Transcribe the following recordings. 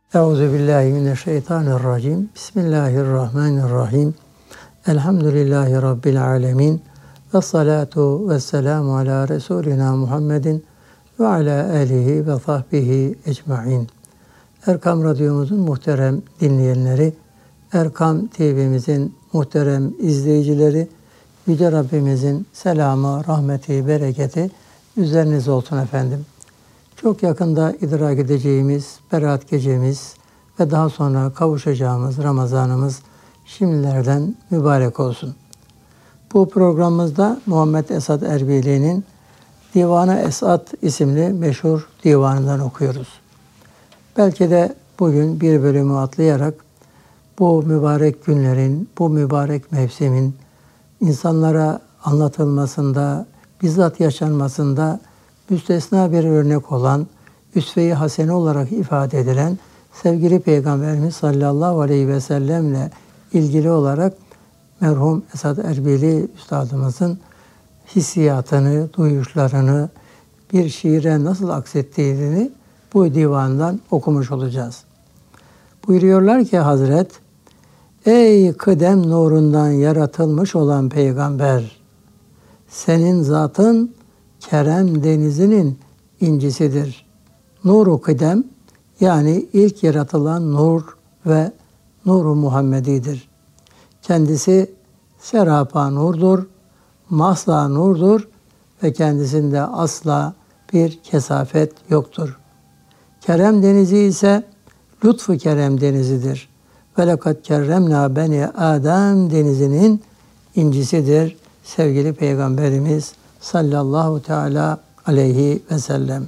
Euzubillahimineşşeytanirracim. Bismillahirrahmanirrahim. Elhamdülillahi Rabbil alemin. Ve salatu ve selamu ala Resulina Muhammedin ve ala alihi ve sahbihi ecma'in. Erkam Radyomuzun muhterem dinleyenleri, Erkam TV'mizin muhterem izleyicileri, Yüce Rabbimizin selamı, rahmeti, bereketi üzerinize olsun efendim. Çok yakında idrak edeceğimiz Berat gecemiz ve daha sonra kavuşacağımız Ramazanımız şimdilerden mübarek olsun. Bu programımızda Muhammed Esad Erbili'nin Divan-ı Esad isimli meşhur divanından okuyoruz. Belki de bugün bir bölümü atlayarak bu mübarek günlerin, bu mübarek mevsimin insanlara anlatılmasında, bizzat yaşanmasında müstesna bir örnek olan, üsve-i hasene olarak ifade edilen sevgili Peygamberimiz sallallahu aleyhi ve sellemle ilgili olarak merhum Esad Erbili Üstadımızın hissiyatını, duyuşlarını bir şiire nasıl aksettiğini bu divandan okumuş olacağız. Buyuruyorlar ki Hazret, ey kıdem nurundan yaratılmış olan Peygamber, senin zatın kerem denizinin incisidir. Nur-u kıdem yani ilk yaratılan nur ve nur-u Muhammedidir. Kendisi serapa nurdur, mahza nurdur ve kendisinde asla bir kesafet yoktur. Kerem denizi ise lütfu kerem denizidir. Ve lekad kerremna beni Adem denizinin incisidir sevgili Peygamberimiz sallallahu teala aleyhi ve sellem.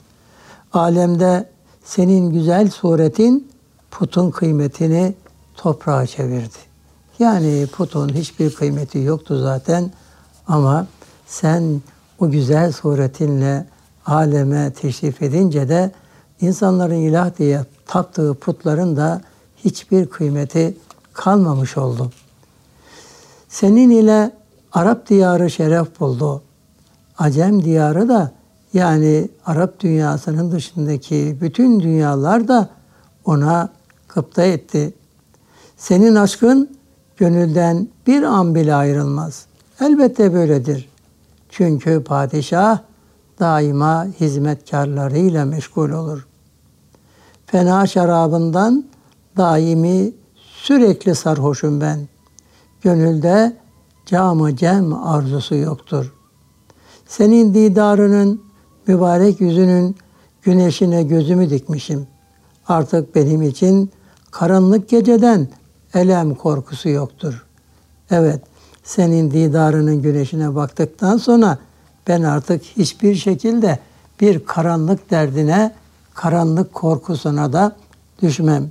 Alemde senin güzel suretin putun kıymetini toprağa çevirdi. Yani putun hiçbir kıymeti yoktu zaten ama sen o güzel suretinle aleme teşrif edince de insanların ilah diye taptığı putların da hiçbir kıymeti kalmamış oldu. Senin ile Arap diyarı şeref buldu. Acem diyarı da yani Arap dünyasının dışındaki bütün dünyalar da ona gıpta etti. Senin aşkın gönülden bir an bile ayrılmaz. Elbette böyledir. Çünkü padişah daima hizmetkarlarıyla meşgul olur. Fena şarabından daimi sürekli sarhoşum ben. Gönülde cam-ı cem arzusu yoktur. Senin didarının, mübarek yüzünün güneşine gözümü dikmişim. Artık benim için karanlık geceden elem korkusu yoktur. Evet, senin didarının güneşine baktıktan sonra ben artık hiçbir şekilde bir karanlık derdine, karanlık korkusuna da düşmem.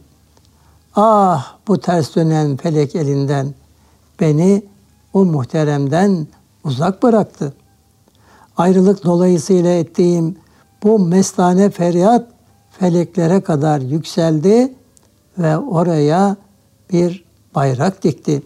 Ah bu ters dönen felek elinden beni o muhteremden uzak bıraktı. Ayrılık dolayısıyla ettiğim bu mestane feryat feleklere kadar yükseldi ve oraya bir bayrak dikti.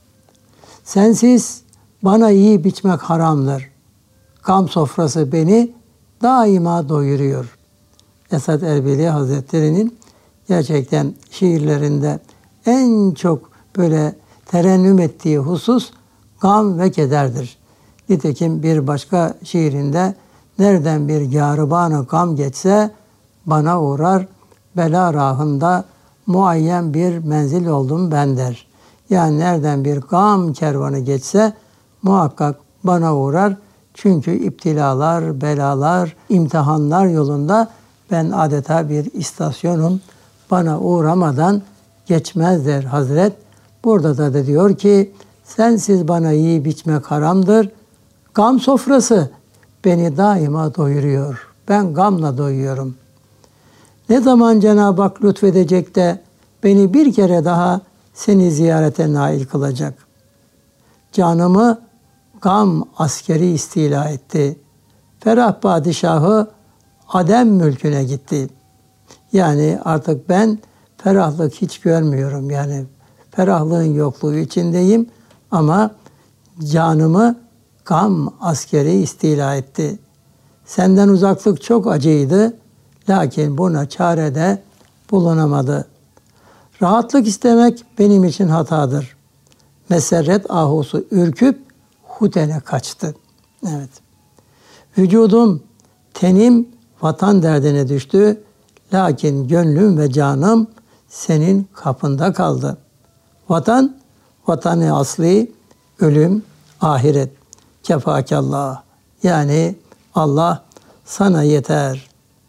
Sensiz bana yiyip içmek haramdır. Gam sofrası beni daima doyuruyor. Esad Erbili Hazretleri'nin gerçekten şiirlerinde en çok böyle terennüm ettiği husus gam ve kederdir. Nitekim bir başka şiirinde nereden bir gârıban-ı gam geçse bana uğrar, bela rahında muayyen bir menzil oldum ben der. Yani nereden bir gam kervanı geçse muhakkak bana uğrar. Çünkü iptilalar, belalar, imtihanlar yolunda ben adeta bir istasyonum. Bana uğramadan geçmez der Hazret. Burada da diyor ki sensiz bana yiyip içmek haramdır. Gam sofrası beni daima doyuruyor. Ben gamla doyuyorum. Ne zaman Cenab-ı Hak lütfedecek de beni bir kere daha seni ziyarete nail kılacak. Canımı gam askeri istila etti. Ferah padişahı Adem mülküne gitti. Yani artık ben ferahlık hiç görmüyorum. Yani ferahlığın yokluğu içindeyim ama canımı gam askeri istila etti. Senden uzaklık çok acıydı. Lakin buna çare de bulunamadı. Rahatlık istemek benim için hatadır. Meserret ahusu ürküp hutene kaçtı. Evet. Vücudum, tenim vatan derdine düştü. Lakin gönlüm ve canım senin kapında kaldı. Vatan, vatanı asli, ölüm, ahiret. Kefakallah. Yani Allah sana yeter.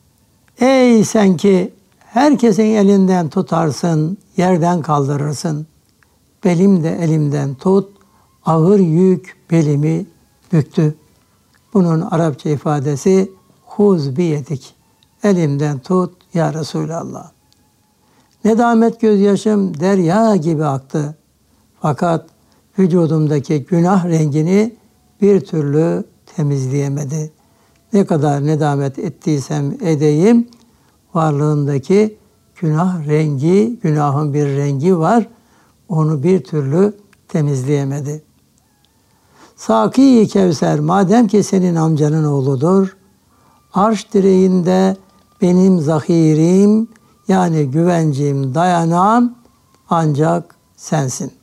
Ey sen ki herkesin elinden tutarsın, yerden kaldırırsın. Belim de elimden tut, ağır yük belimi büktü. Bunun Arapça ifadesi huz biyedik. Elimden tut ya Resulallah. Nedamet gözyaşım derya gibi aktı. Fakat vücudumdaki günah rengini bir türlü temizleyemedi. Ne kadar nedamet ettiysem edeyim, varlığındaki günah rengi, günahın bir rengi var. Onu bir türlü temizleyemedi. Saki-i Kevser madem ki senin amcanın oğludur, arş direğinde benim zahirim, yani güvencim, dayanağım ancak sensin.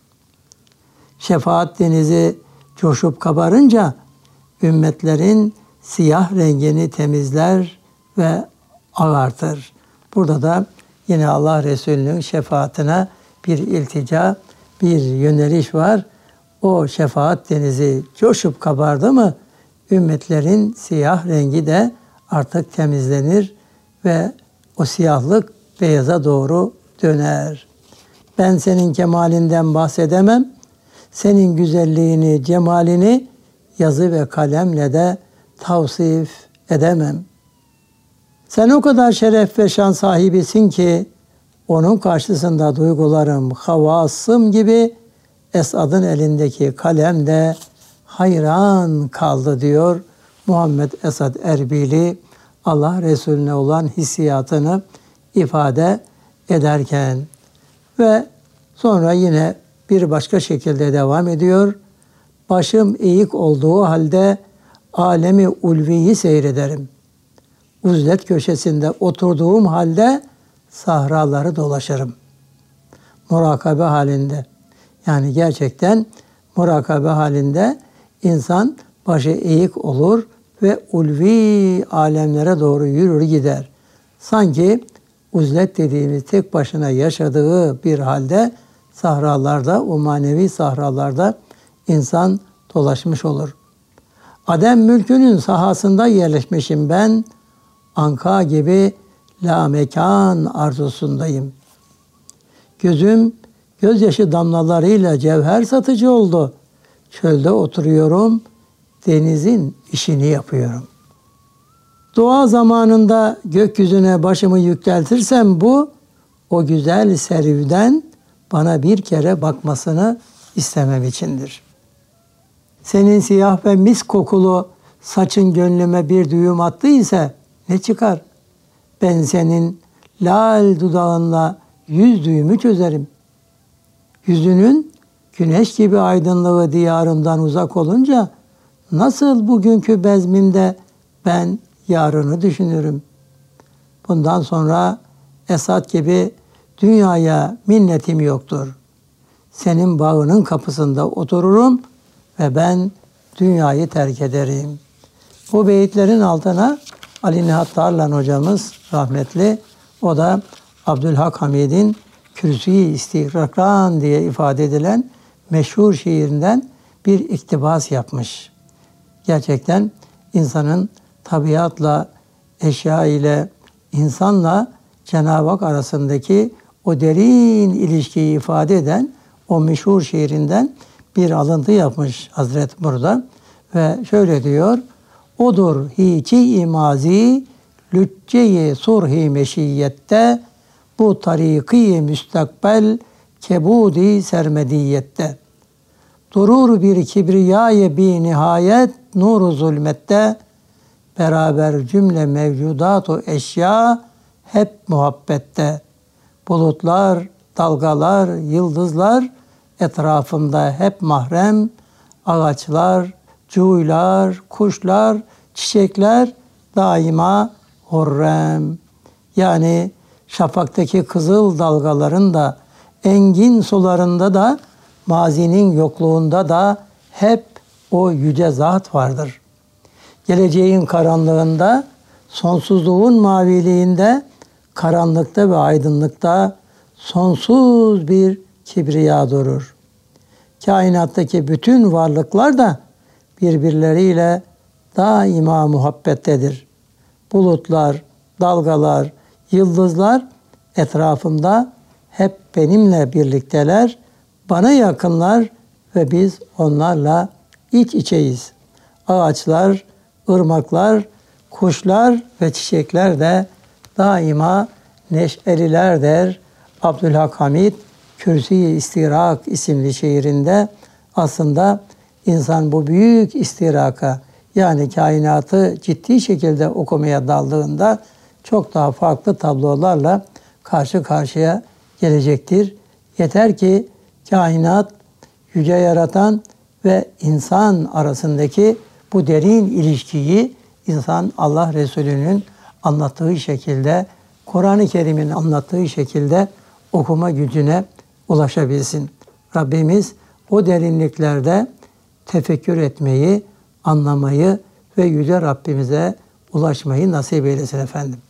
Şefaat denizi coşup kabarınca ümmetlerin siyah rengini temizler ve ağartır. Burada da yine Allah Resulü'nün şefaatine bir iltica, bir yöneliş var. O şefaat denizi coşup kabardı mı ümmetlerin siyah rengi de artık temizlenir ve o siyahlık beyaza doğru döner. Ben senin kemalinden bahsedemem. Senin güzelliğini, cemalini yazı ve kalemle de tavsif edemem. Sen o kadar şeref ve şan sahibisin ki onun karşısında duygularım havasım gibi Esad'ın elindeki kalem de hayran kaldı diyor Muhammed Esad Erbili Allah Resulüne olan hissiyatını ifade ederken. Ve sonra yine bir başka şekilde devam ediyor. Başım eğik olduğu halde alemi ulviyi seyrederim. Uzlet köşesinde oturduğum halde sahraları dolaşırım. Murakabe halinde. Yani gerçekten murakabe halinde insan başı eğik olur ve ulvi alemlere doğru yürür gider. Sanki uzlet dediğimiz tek başına yaşadığı bir halde sahralarda, o manevi sahralarda insan dolaşmış olur. Adem mülkünün sahasında yerleşmişim ben, anka gibi la mekan arzusundayım. Gözüm gözyaşı damlalarıyla cevher satıcı oldu. Çölde oturuyorum, denizin işini yapıyorum. Dua zamanında gökyüzüne başımı yükseltirsem bu, o güzel serüvden bana bir kere bakmasını istemem içindir. Senin siyah ve mis kokulu saçın gönlüme bir düğüm attıysa ne çıkar? Ben senin lal dudağınla 100 düğümü çözerim. Yüzünün güneş gibi aydınlığı diyarımdan uzak olunca nasıl bugünkü bezmimde ben yarını düşünürüm. Bundan sonra Esad gibi dünyaya minnetim yoktur. Senin bağının kapısında otururum ve ben dünyayı terk ederim. Bu beyitlerin altına Ali Nihat Tarlan hocamız rahmetli, o da Abdülhak Hamid'in Kürsü-i İstikrakran diye ifade edilen meşhur şiirinden bir iktibas yapmış. Gerçekten insanın tabiatla, eşya ile, insanla Cenab-ı Hak arasındaki o derin ilişkiyi ifade eden o meşhur şiirinden bir alıntı yapmış Hazret burada. Ve şöyle diyor, odur hiçi imazi, lücce-i surhi meşiyette, bu tariki müstakbel, kebudi sermediyette. Durur bir kibriyayı bi nihayet, nur-u zulmette, beraber cümle mevcudat-u eşya, hep muhabbette. Bulutlar, dalgalar, yıldızlar, etrafımda hep mahrem, ağaçlar, cuylar, kuşlar, çiçekler daima hurrem. Yani şafaktaki kızıl dalgaların da, engin sularında da, mazinin yokluğunda da hep o yüce zat vardır. Geleceğin karanlığında, sonsuzluğun maviliğinde, karanlıkta ve aydınlıkta sonsuz bir kibriya durur. Kainattaki bütün varlıklar da birbirleriyle daima muhabbettedir. Bulutlar, dalgalar, yıldızlar etrafımda hep benimle birlikteler, bana yakınlar ve biz onlarla iç içeyiz. Ağaçlar, ırmaklar, kuşlar ve çiçekler de daima neşeliler der. Abdülhak Hamid Kürsi-i İstirak isimli şiirinde aslında insan bu büyük istiraka, yani kainatı ciddi şekilde okumaya daldığında çok daha farklı tablolarla karşı karşıya gelecektir. Yeter ki kainat, yüce yaratan ve insan arasındaki bu derin ilişkiyi insan Allah Resulü'nün anlattığı şekilde, Kur'an-ı Kerim'in anlattığı şekilde okuma gücüne ulaşabilsin. Rabbimiz o derinliklerde tefekkür etmeyi, anlamayı ve yüce Rabbimize ulaşmayı nasip eylesin efendim.